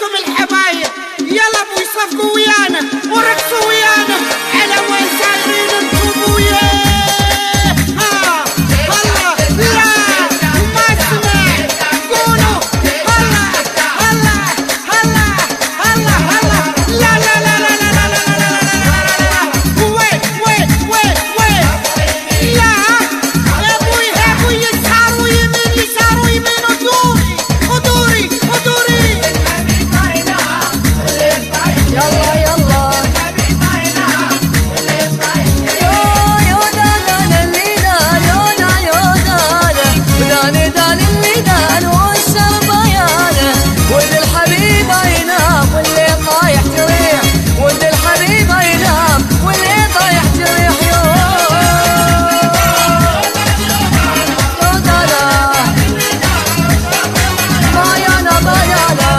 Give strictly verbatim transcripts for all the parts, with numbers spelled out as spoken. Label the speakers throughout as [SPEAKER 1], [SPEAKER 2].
[SPEAKER 1] عليكم الحبايب، يلا ابوي صفقوا ويانا ورقصوا ويانا على وين سايرين انتم وياه. ها هلا لا ما اسمع قولوا هلا هلا هلا هلا هلا لا لا لا لا لا لا لا لا لا وين وين وين وين لا يا ابوي يا ابوي يسار ويمين يسار ويمين ودوري ودوري ودوري
[SPEAKER 2] يلا يلا يو يو دان اللي دان يو دا يو دان ودان دان اللي دان والشرب يانا ود الحبيب ينام واللي طايح جريح ود الحبيب ينام واللي طايح جريح يو يو دانا ما يانا ما يانا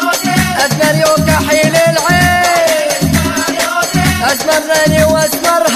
[SPEAKER 2] أسمرني واسمر